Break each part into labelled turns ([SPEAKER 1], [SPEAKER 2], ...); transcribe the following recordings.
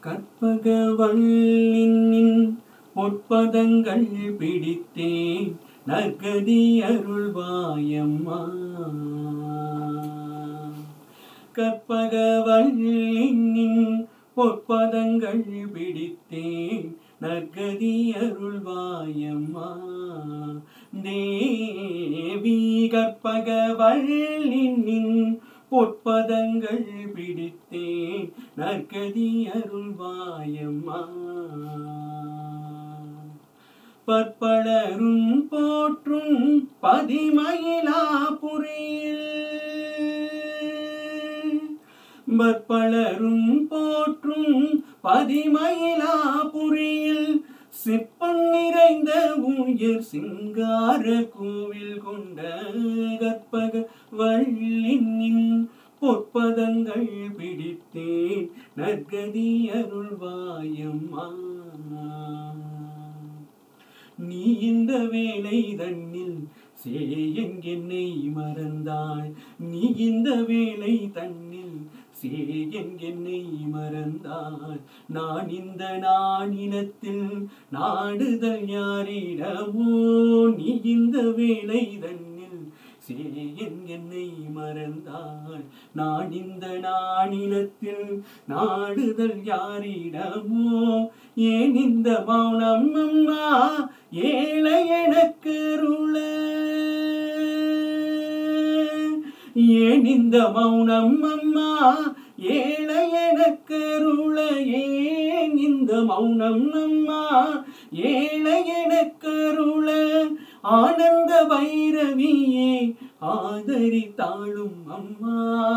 [SPEAKER 1] கற்பகவல்லின் பொற்பதங்கள் பிடித்தேன் நற்கதி அருள்வாயம்மா. கற்பகவல்லின் பொற்பதங்கள் பிடித்தேன் நற்கதி அருள்வாயம்மா. தேவி கற்பகவல்லின் பொற்பதங்கள் பிடித்தேன் நற்கதி அருள்வாயம்மா. பற்பலரும் போற்றும் பதிமயிலாபுரியில் பற்பலரும் போற்றும் பதிமயிலாபுரியில் சிற்பம் நிறைந்த உயர் சிங்கார கோவில் கொண்ட கற்பகவல்லின் பொற்பதங்கள் பிடித்தேன் நற்கதி அருள்வாயம்மா. நீ இந்த வேலை தன்னில் சேயன் என்னை மறந்தாள். நீ இந்த வேலை தன்னில் சேயன் என்னை மறந்தாள். நான் இந்த நானிலத்தில் நாடுதல் யாரிடமோ. நீ இந்த வேலை தன்னில் சேயன் என்னை மறந்தாள். நான் இந்த நானிலத்தில் நாடுதல் யாரிடமோ. ஏன் இந்த மௌனம் அம்மா ஏழை எனக்கு அருள. ஏன் இந்த மௌனம் அம்மா ஏழை எனக்கு அருள. ஏன் இந்த மௌனம் அம்மா ஏழை எனக்கு அருள. ஆனந்த பைரவியே ஆதரித்தாளும் அம்மா.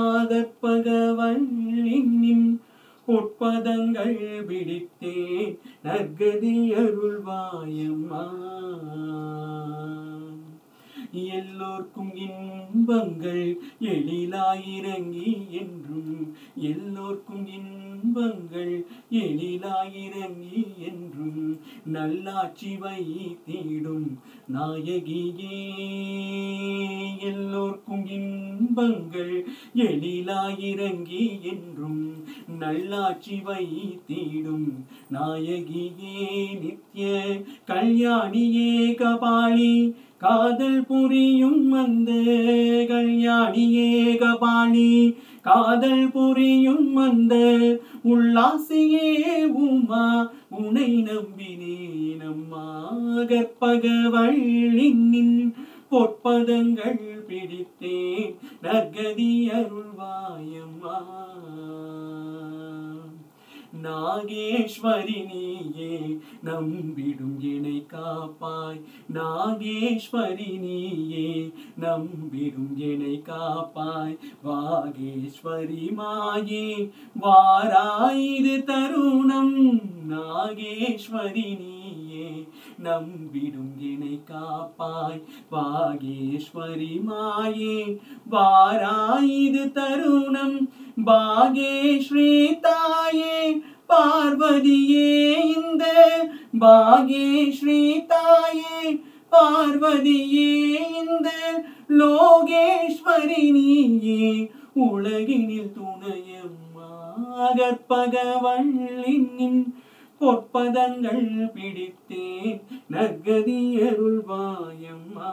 [SPEAKER 1] கற்பகவல்லின் பொற்பதங்கள் பிடித்தேன் நற்கதி அருள்வாயம்மா. எல்லோர்க்கும் இன்பங்கள் எழிலாயிரங்கி என்றும் எல்லோர்க்கும் இன்பங்கள் எழிலாயிரங்கி என்றும் நல்லாட்சி வைத்திடும் நாயகியே. எல்லோர்க்கும் இன்பங்கள் எழிலாயிரங்கி என்றும் நல்லாட்சி வைத்திடும் நாயகியே. நித்ய கல்யாணியே கபாலி காதல் புரியும் அந்த கல்யாணியே கபாலி காதல் புரியும் அந்த உல்லாசியே உமா உனை நம்பினேன் அம்மா. கற்பகவல்லின் பொற்பதங்கள் பிடித்தேன் நற்கதி அருள்வாயம்மா. நாகேஸ்வரி நீயே நம்பிடும் என்னை காப்பாய். நாகேஸ்வரி நீயே நம்பிடும் என்னை காப்பாய். வாகேஸ்வரி மாயே வாராயிது தருணம். நாகேஸ்வரி நீயே நம்பிடும் என்னை காப்பாய். வாகேஸ்வரி மாயே வாராயிது தருணம். பாகேஸ்வரி தாயே பார்வதியே இந்த பாகேஸ்வரி தாயே பார்வதியே இந்த லோகேஸ்வரி நீயே உலகினில் துணையம்மா. கற்பகவல்லின் பொற்பதங்கள் பிடித்தேன் நற்கதி அருள்வாயம்மா.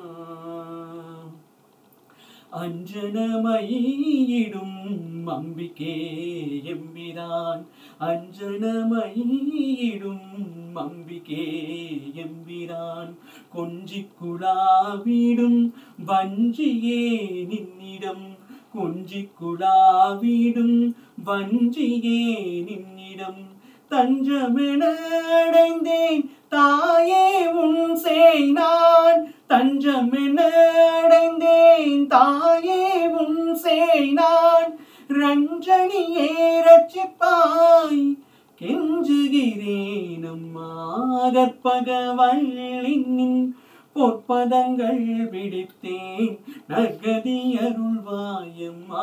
[SPEAKER 1] அஞ்சனமயிடும் அம்பிகே எம்பிரான் அஞ்சனமயிடும் அம்பிகே எம்பிரான் கொஞ்சிக் குழாவிடும் வஞ்சியே நின்னிடம். கொஞ்சிக் குழாவிடும் வஞ்சியே நின்னிடம். தஞ்சமென அடைந்தேன் தாயே உன் சேய் நான். தஞ்சமென அடைந்தேன் தாயே உன் சேய் நான். ரஞ்சனியே ரட்சிப்பாய் கெஞ்சுகிறேன் அம்மா. கற்பகவல்லின் பொற்பதங்கள் பிடித்தேன் நற்கதி அருள்வாயம்மா.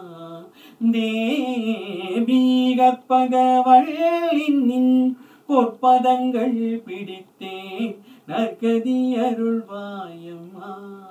[SPEAKER 1] தேவி கற்பகவல்லின் பொற்பதங்கள் பிடித்தேன் நற்கதி அருள்வாயம்மா.